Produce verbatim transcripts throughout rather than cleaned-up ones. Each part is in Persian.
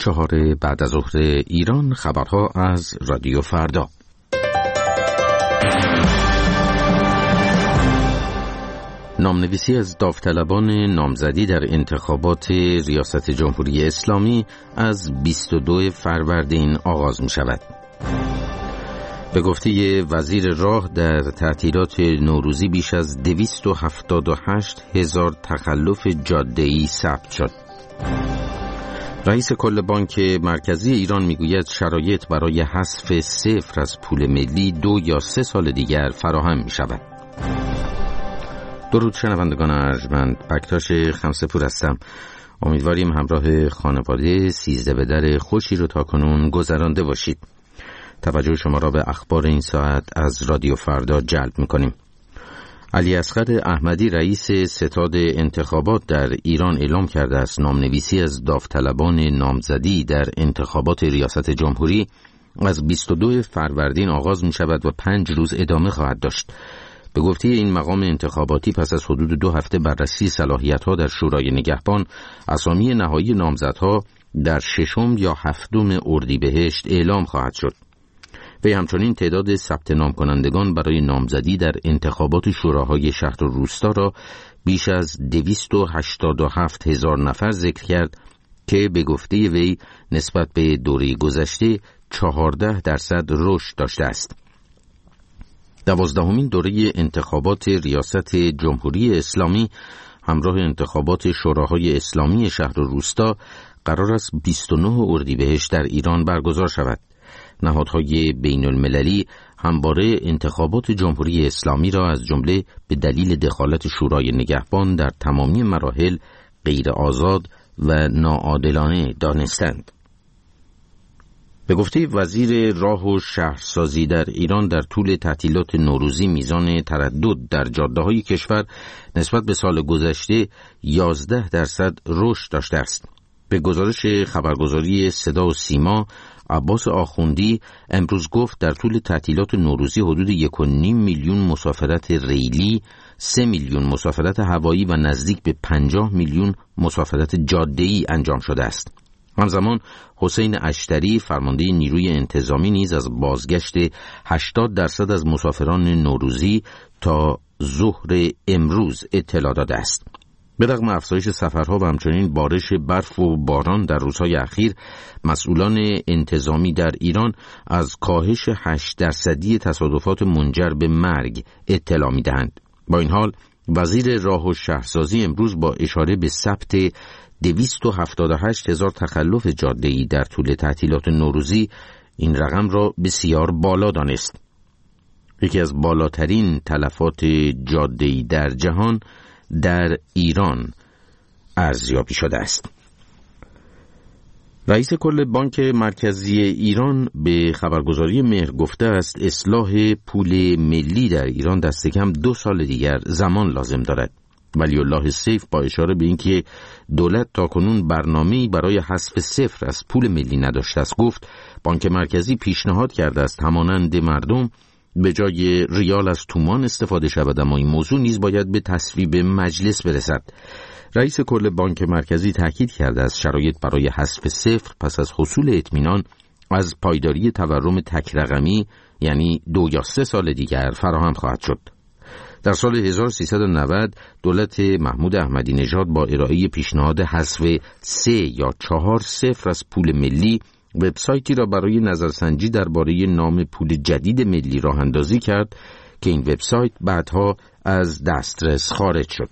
چهار بعد از ظهر ایران، خبرها از رادیو فردا. نامنویسی از داوطلبان نامزدی در انتخابات ریاست جمهوری اسلامی از بیست و دو فروردین آغاز می شود. به گفته وزیر راه، در تعطیلات نوروزی بیش از دویست و هفتاد و هشت هزار تخلف جاده‌ای ثبت شد. رئیس کل بانک مرکزی ایران میگوید شرایط برای حذف صفر از پول ملی دو یا سه سال دیگر فراهم می شود. درود شنوندگان ارجمند، بکتاش خمسه‌پور هستم. امیدواریم همراه خانواده سیزده به در خوشی رو تا کنون گذرانده باشید. توجه شما را به اخبار این ساعت از رادیو فردا جلب می‌کنیم. علی اصغر احمدی، رئیس ستاد انتخابات در ایران، اعلام کرده است نامنویسی از داوطلبان نامزدی در انتخابات ریاست جمهوری از بیست و دو فروردین آغاز می شود و پنج روز ادامه خواهد داشت. به گفته این مقام انتخاباتی، پس از حدود دو هفته بررسی صلاحیت‌ها در شورای نگهبان، اسامی نهایی نامزدها در ششم یا هفتم اردیبهشت اعلام خواهد شد. وی همچنین تعداد ثبت نام کنندگان برای نامزدی در انتخابات شوراهای شهر و روستا را بیش از دویست و هشتاد و هفت هزار نفر ذکر کرد که به گفته وی نسبت به دوره گذشته چهارده درصد رشد داشته است. دوازدهمین دوره انتخابات ریاست جمهوری اسلامی همراه انتخابات شوراهای اسلامی شهر و روستا قرار است بیست و نه اردیبهشت در ایران برگزار شود. نهادهای بین المللی همواره انتخابات جمهوری اسلامی را از جمله به دلیل دخالت شورای نگهبان در تمامی مراحل غیر آزاد و ناعادلانه دانستند. به گفته وزیر راه و شهرسازی در ایران، در طول تعطیلات نوروزی میزان تردد در جاده‌های کشور نسبت به سال گذشته یازده درصد رشد داشته است. به گزارش خبرگزاری صدا و سیما، عباس آخوندی امروز گفت در طول تعطیلات نوروزی حدود یک و نیم میلیون مسافرت ریلی، سه میلیون مسافرت هوایی و نزدیک به پنجاه میلیون مسافرت جاده‌ای انجام شده است. همزمان حسین اشتری، فرمانده نیروی انتظامی، نیز از بازگشت هشتاد درصد از مسافران نوروزی تا ظهر امروز اطلاع داده است. به رغم افزایش سفرها و همچنین بارش برف و باران در روزهای اخیر، مسئولان انتظامی در ایران از کاهش هشت درصدی تصادفات منجر به مرگ اطلاع می‌دهند. با این حال، وزیر راه و شهرسازی امروز با اشاره به ثبت دویست و هفتاد و هشت هزار تخلف جاده‌ای در طول تعطیلات نوروزی این رقم را بسیار بالا دانست. یکی از بالاترین تلفات جاده‌ای در جهان در ایران ارزیابی شده است. رئیس کل بانک مرکزی ایران به خبرگزاری مهر گفته است اصلاح پول ملی در ایران دست کم دو سال دیگر زمان لازم دارد. ولی الله سیف با اشاره به اینکه دولت تاکنون برنامه‌ای برای حذف صفر از پول ملی نداشته است، گفت بانک مرکزی پیشنهاد کرده است همانند مردم به جای ریال از تومان استفاده شود، اما این موضوع نیز باید به تصویب مجلس برسد. رئیس کل بانک مرکزی تاکید کرده است شرایط برای حذف صفر پس از حصول اطمینان از پایداری تورم تک رقمی، یعنی دو یا سه سال دیگر فراهم خواهد شد. در سال هزار و سیصد و نود دولت محمود احمدی نژاد با ارائه پیشنهاد حذف سه یا چهار صفر از پول ملی، وبسایتی را برای نظرسنجی درباره نام پول جدید ملی راه اندازی کرد که این وبسایت بعدها از دسترس خارج شد.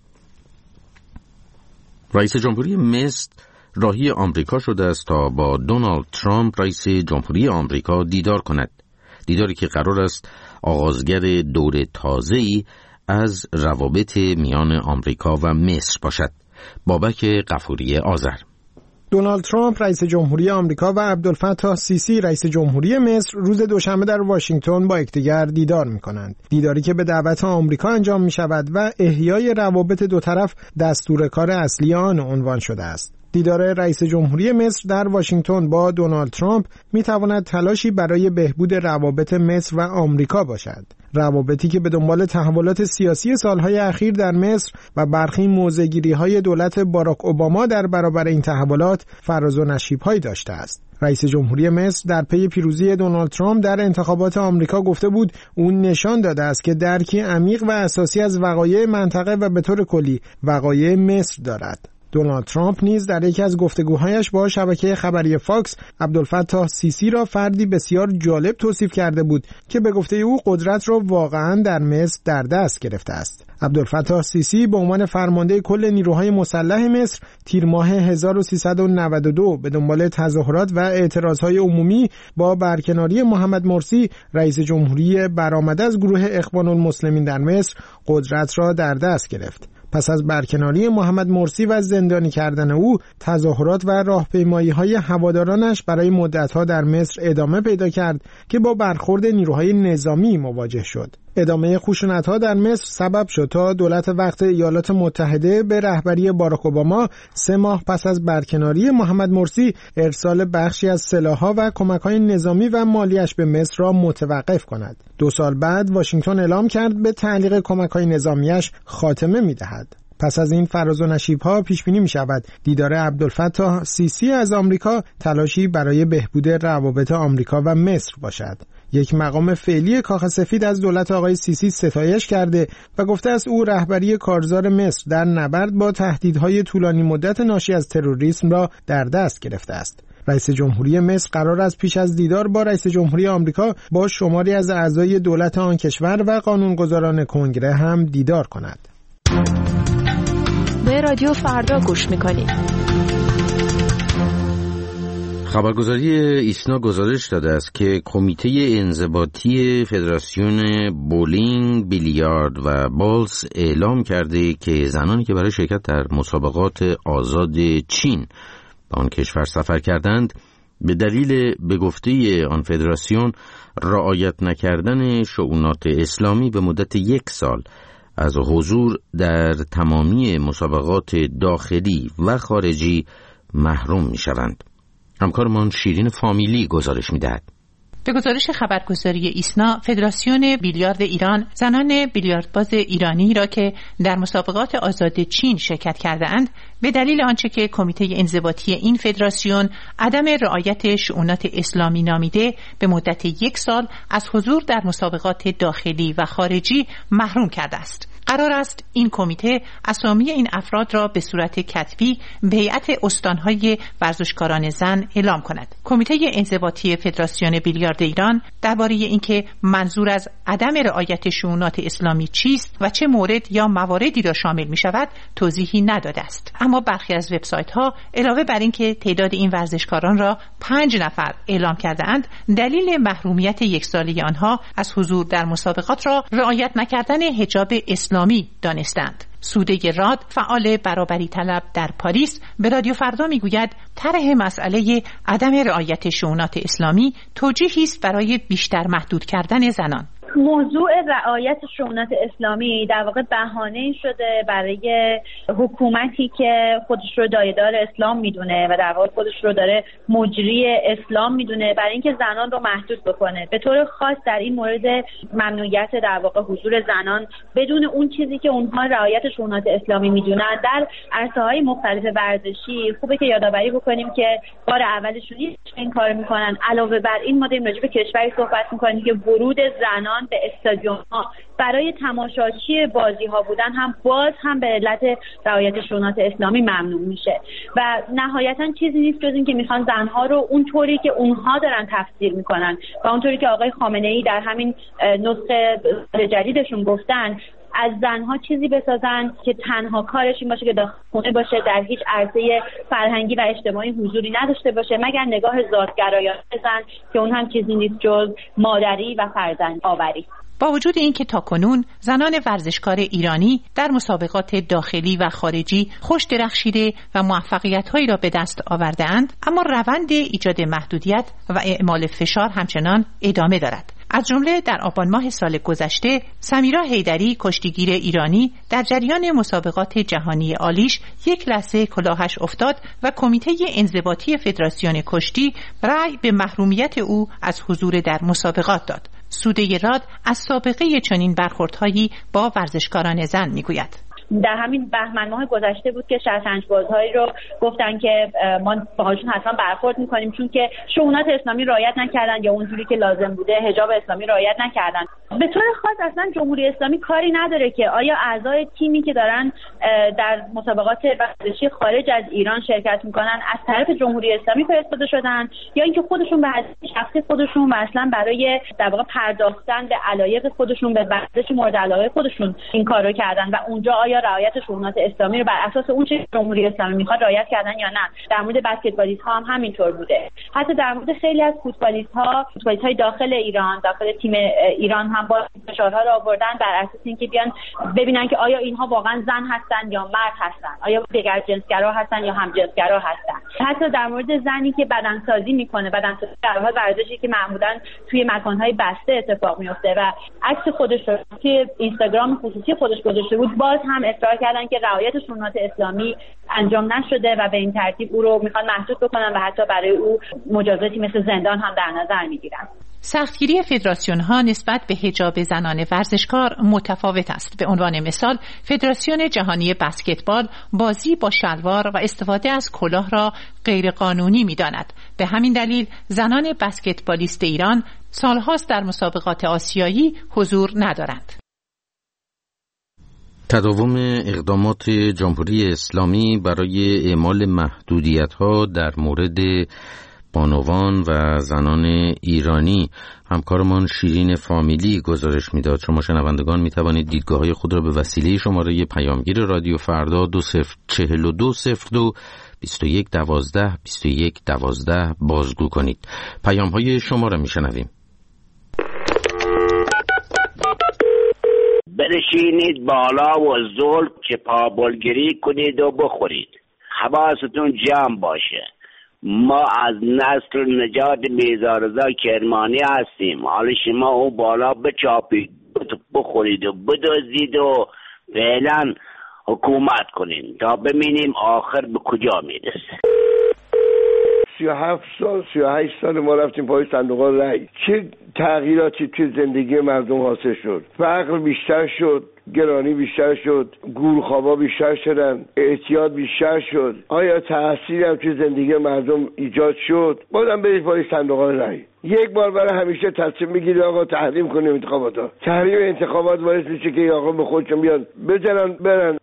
رئیس جمهوری مصر راهی آمریکا شده است تا با دونالد ترامپ رئیس جمهوری آمریکا دیدار کند. دیداری که قرار است آغازگر دور تازه‌ای از روابط میان آمریکا و مصر باشد. بابک غفوری آذر. دونالد ترامپ رئیس جمهوری آمریکا و عبدالفتاح سیسی رئیس جمهوری مصر روز دوشنبه در واشنگتن با یکدیگر دیدار می‌کنند. دیداری که به دعوت آمریکا انجام می‌شود و احیای روابط دو طرف دستور کار اصلی آن عنوان شده است. دیدار رئیس جمهوری مصر در واشنگتن با دونالد ترامپ می‌تواند تلاشی برای بهبود روابط مصر و آمریکا باشد. روابطی که به دنبال تحولات سیاسی سالهای اخیر در مصر و برخی موضع‌گیری‌های دولت باراک اوباما در برابر این تحولات فراز و نشیب‌هایی داشته است. رئیس جمهوری مصر در پی پیروزی دونالد ترامپ در انتخابات آمریکا گفته بود او نشان داده است که درکی عمیق و اساسی از وقایع منطقه و به طور کلی وقایع مصر دارد. دونالد ترامپ نیز در یکی از گفتگوهایش با شبکه خبری فاکس عبدالفتاح سیسی را فردی بسیار جالب توصیف کرده بود که به گفته او قدرت را واقعاً در مصر در دست گرفته است. عبدالفتاح سیسی به عنوان فرمانده کل نیروهای مسلح مصر تیر ماه هزار و سیصد و نود و دو به دنبال تظاهرات و اعتراضهای عمومی با برکناری محمد مرسی رئیس جمهوری برآمده از گروه اخوان المسلمین در مصر قدرت را در دست گرفت. پس از برکناری محمد مرسی و زندانی کردن او، تظاهرات و راهپیمایی‌های هوادارانش برای مدت‌ها در مصر ادامه پیدا کرد که با برخورد نیروهای نظامی مواجه شد. ادامه خشونت‌ها در مصر سبب شد تا دولت وقت ایالات متحده به رهبری باراک اوباما سه ماه پس از برکناری محمد مرسی ارسال بخشی از سلاح‌ها و کمک‌های نظامی و مالیش به مصر را متوقف کند. دو سال بعد واشنگتن اعلام کرد به تعلیق کمک‌های نظامیش خاتمه می‌دهد. پس از این فراز و نشیب‌ها پیش بینی می‌شود دیدار عبدالفتاح سیسی از آمریکا تلاشی برای بهبود روابط آمریکا و مصر باشد. یک مقام فعلی کاخ سفید از دولت آقای سیسی ستایش کرده و گفته است او رهبری کارزار مصر در نبرد با تهدیدهای طولانی مدت ناشی از تروریسم را در دست گرفته است. رئیس جمهوری مصر قرار است پیش از دیدار با رئیس جمهوری آمریکا با شماری از اعضای دولت آن کشور و قانونگذاران کنگره هم دیدار کند. به رادیو فردا گوش می‌کنید. خبرگزاری ایسنا گزارش داده است که کمیته انضباطی فدراسیون بولینگ، بیلیارد و بالز اعلام کرده که زنانی که برای شرکت در مسابقات آزاد چین به آن کشور سفر کردند به دلیل به گفته آن فدراسیون رعایت نکردن شؤونات اسلامی به مدت یک سال از حضور در تمامی مسابقات داخلی و خارجی محروم می شوند. همکارمان شیرین فامیلی گزارش می دهد. به گزارش خبرگزاری ایسنا، فدراسیون بیلیارد ایران زنان بیلیاردباز ایرانی را که در مسابقات آزاد چین شرکت کرده‌اند به دلیل آنچه که کمیته انضباطی این فدراسیون عدم رعایت شؤونات اسلامی نامیده به مدت یک سال از حضور در مسابقات داخلی و خارجی محروم کرده است. قرار است این کمیته اسامی این افراد را به صورت کتبی به هیئت استانهای ورزشکاران زن اعلام کند. کمیته انضباطی فدراسیون بیلیارد ایران درباره اینکه منظور از عدم رعایت شؤونات اسلامی چیست و چه مورد یا مواردی را شامل می شود توضیحی نداده است. اما برخی از وبسایت‌ها علاوه بر اینکه تعداد این ورزشکاران را پنج نفر اعلام کرده‌اند، دلیل محرومیت یک ساله آنها از حضور در مسابقات را رعایت نکردن حجاب اسلامی دانستند. سوده راد، فعال برابری طلب در پاریس، به رادیو فردا میگوید طرح مسئله عدم رعایت شؤونات اسلامی توجیهی است برای بیشتر محدود کردن زنان. موضوع رعایت شؤونات اسلامی در واقع بهانه‌ای شده برای حکومتی که خودش رو دایه‌دار اسلام میدونه و در واقع خودش رو داره مجری اسلام میدونه برای اینکه زنان رو محدود بکنه. به طور خاص در این مورد ممنوعیت در واقع حضور زنان بدون اون چیزی که اونها رعایت شؤونات اسلامی میدونن در عرصه‌های مختلف ورزشی. خوبه که یادآوری بکنیم که بار اولشون این کارو میکنن. علاوه بر این ما داریم راجع به کشوری صحبت میکنیم که ورود زنان به استادیوم‌ها برای تماشاچی بازی‌ها بودن هم باز هم به علت رعایت شؤونات اسلامی ممنوع میشه و نهایتاً چیزی نیست جز این که میخوان زنها رو اونطوری که اونها دارن تفسیر میکنن و اونطوری که آقای خامنه‌ای در همین نسخه جدیدشون گفتن از زنها چیزی بسازن که تنها کارش این باشه که داخل خونه باشه، در هیچ عرصه فرهنگی و اجتماعی حضوری نداشته باشه مگر نگاه ذات‌گرایانه زن که اون هم چیزی نیست جز مادری و فرزند آوری. با وجود این که تاکنون زنان ورزشکار ایرانی در مسابقات داخلی و خارجی خوش درخشیده و موفقیت‌هایی را به دست آورده‌اند، اما روند ایجاد محدودیت و اعمال فشار همچنان ادامه دارد. از جمله در آبان ماه سال گذشته سمیرا حیدری کشتیگیر ایرانی در جریان مسابقات جهانی آلیش یک لحظه کلاهش افتاد و کمیته انضباطی فدراسیون کشتی رأی به محرومیت او از حضور در مسابقات داد. سوده راد از سابقه چنین برخوردهایی با ورزشکاران زن میگوید. در همین بهمن ماه گذشته بود که شطرنج بازهایی رو گفتن که ما باهاشون حتما برخورد میکنیم چون که شؤونات اسلامی رعایت نکردن یا اونجوری که لازم بوده حجاب اسلامی رعایت نکردن. به طور خاص اصلا جمهوری اسلامی کاری نداره که آیا اعضای تیمی که دارن در مسابقات ورزشی خارج از ایران شرکت میکنن از طرف جمهوری اسلامی فرستاده شدن یا اینکه خودشون به حساب شخصی خودشون و اصلا برای در واقع پرداختن به علایق خودشون به ورزش مورد علاقه خودشون این کارو کردن و اونجا آیا رعایت شؤونات اسلامی رو بر اساس اون چه جمهوری اسلامی میخواد رعایت کردن یا نه. در مورد بسکتبالیست ها هم همینطور بوده. حتی در مورد خیلی از فوتبالیست ها فوتبالیست های داخل ایران داخل تیم ایران هم با فشارها رو آوردن بر اساس اینکه بیان ببینن که آیا اینها واقعا زن هستن یا مرد هستن، آیا دیگر جنسگرا هستن یا هم جنسگرا هستن. حتی در مورد زنی که بدنسازی میکنه، بدنسازی در حال ورزشی که معمولا توی مکانهای بسته اتفاق میفته و عکس خودش رو توی اینستاگرام خصوصی خودش گذاشته بود، باز هم اصرار کردن که رعایت سنت اسلامی انجام نشده و به این ترتیب او رو میخوان محدود بکنن و حتی برای او مجازاتی مثل زندان هم در نظر میگیرن. سختگیری فدراسیون ها نسبت به حجاب زنان ورزشکار متفاوت است. به عنوان مثال فدراسیون جهانی بسکتبال بازی با شلوار و استفاده از کلاه را غیرقانونی می‌داند. به همین دلیل زنان بسکتبالیست ایران سالهاست در مسابقات آسیایی حضور ندارند. تداوم اقدامات جمهوری اسلامی برای اعمال محدودیت‌ها در مورد بانوان و زنان ایرانی، همکارمان شیرین فامیلی گزارش میداد. شما شنوندگان می توانید دیدگاه‌های خود را به وسیله شماره پیامگیر رادیو فردا دو صفر چهل و دو صفر دو بیست و یک دوازده بیست و یک دوازده بازگو کنید. پیام‌های شما را میشنویم. برشینید بالا و زلف که پابلگیری کنید و بخورید. حواستون جمع باشه. ما از نسل نجات میرزارضا کرمانی هستیم. حالا شما اون بالا بچاپید بخورید و بدزدید و فعلا حکومت کنید تا ببینیم آخر به کجا میرسه. سی و هفت سال سی و هشت سال ما رفتیم پای صندوق رای. چه تغییراتی توی زندگی مردم حاصل شد؟ فقر بیشتر شد، گرانی بیشتر شد، گورخوابا بیشتر شدن، اعتیاد بیشتر شد. آیا تحصیلی هم توی زندگی مردم ایجاد شد؟ بازم برید پای صندوق رای. یک بار برای همیشه تصمیم میگیرید آقا تحریم کنیم انتخابات ها. تحریم انتخابات باعث میشه که آقا به خودشون بیان بزنن برن.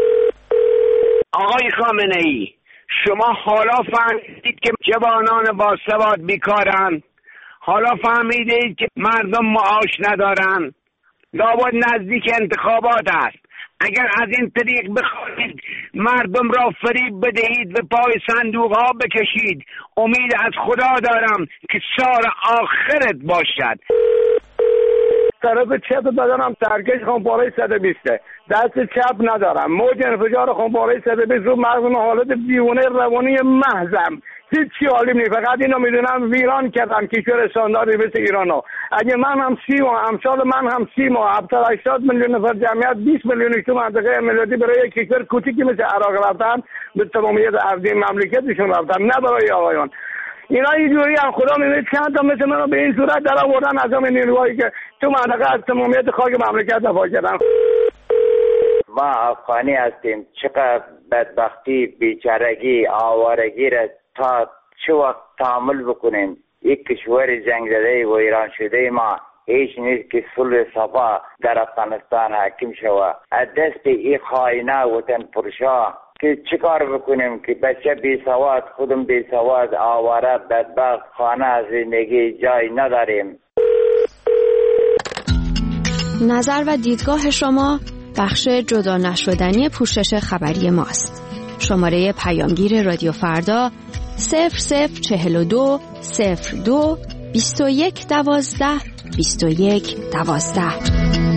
آقای خامنه ای، شما حالا فهمیدید که جوانان باسواد بیکارن؟ حالا فهمیدید که مردم معاش ندارن؟ لابد نزدیک انتخابات است. اگر از این طریق بخواهید مردم را فریب بدهید و پای صندوق ها بکشید، امید از خدا دارم که سال آخرت باشد. طرف چپ بدنم سرکش خونپاره صد و بیست، دست چپ ندارم، موج انفجار خونپاره صد و بیست رو مغزم حالت دیوانه روانی محضم، هیچی حالیم نیست. فقط اینو میدونم ویران کردم کشور استانداردی مثل ایران ها. اگه من هم سی ماه امسال من هم سی ماه هفتاد هشتاد میلیون نفر جمعیت بیست میلیونی تو منطقه ملتی برای کشور کوچیکی مثل عراق رفتن به تمامیت ارضی مملکتشون رفتن، نه برای آقایان. اینا اینجوری هم خدا می‌بینه چند تا مثل منو به این صورت در آوردن از همین نیروهایی که تو منطقه از تمامیت خاک مملکت دفاع کردن. ما افغانی هستیم. چقدر بدبختی، بیچارگی، آوارگی را تا چه وقت تحمل بکنیم؟ یک کشور جنگ زده و ایران شده ما هیچ نیست که صلح صفا در افغانستان حاکم شود. از دست این خائنه وطن پرشا که چه کار بکنیم که بچه بی سواد، خودم بی سواد، آواره، بدبخت، خانه از زندگی جای نداریم. نظر و دیدگاه شما بخش جدا نشدنی پوشش خبری ماست. شماره پیامگیر رادیو فردا صفر صفر چهل و دو صفر دو بیست و یک دوازده بیست و یک دوازده.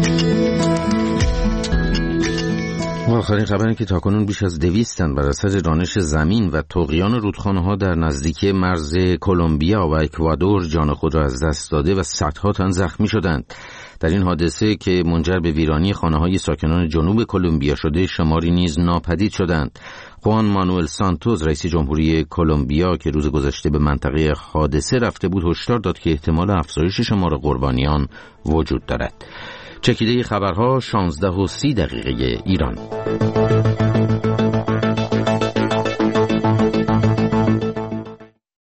آخرین خبری که تاکنون بیش از دویستن بر اثر رانش زمین و طغیان رودخانه‌ها در نزدیکی مرز کلمبیا و اکوادور جان خود را از دست داده و صدها تن زخمی شدند. در این حادثه که منجر به ویرانی خانه‌های ساکنان جنوب کلمبیا شده، شماری نیز ناپدید شدند. خوان مانوئل سانتوس رئیس جمهوری کلمبیا که روز گذشته به منطقه حادثه رفته بود، هشدار داد که احتمال افزایش شمار قربانیان وجود دارد. چکیده خبرها شانزده و سی دقیقه ایران.